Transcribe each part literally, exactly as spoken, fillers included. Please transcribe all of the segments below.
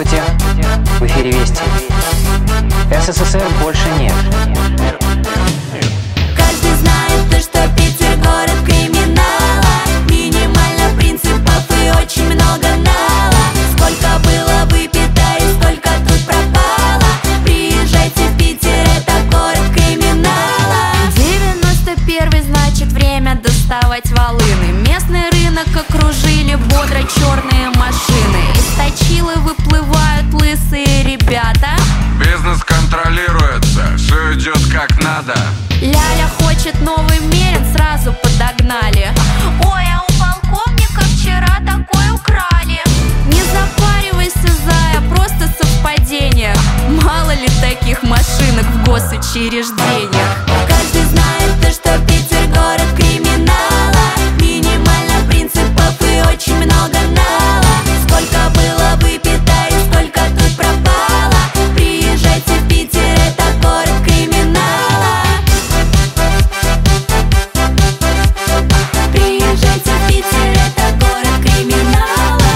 Здравствуйте, в эфире Вести. СССР больше нет. Каждый знает то, что Питер город криминала. Минимально принципов и очень много нала. Сколько было выпито и сколько тут пропало. Приезжайте в Питер, это город криминала. девяносто первый, значит время доставать волыны. Местный рынок окружили бодро черные машины. Из точилы выплывают лысые ребята. Бизнес контролируется, все идет как надо. Ляля хочет новый Мерин, сразу подогнали. Ой, а у полковника вчера такой украли. Не запаривайся, зая, просто совпадение. Мало ли таких машинок в госучреждениях. Каждый знает то, что Питер город криминала. Минимально принципов и очень много нала. Сколько было выпито и сколько тут пропало. Приезжайте в Питер, это город криминала. Приезжайте в Питер, это город криминала.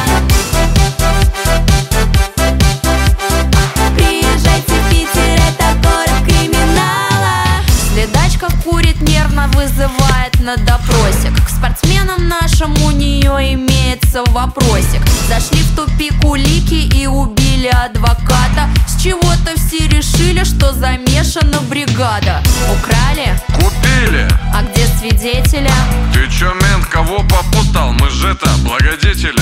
Приезжайте в Питер, это город криминала. Следачка курит, нервно вызывает на допросик. К спортсменам нашим у нее имеется вопросик. Зашли в тупик улики и убили адвоката. С чего-то все решили, что замешана бригада. Украли? Купили. А где свидетели? Ты чё, мент, кого попутал? Мы же это, благодетели.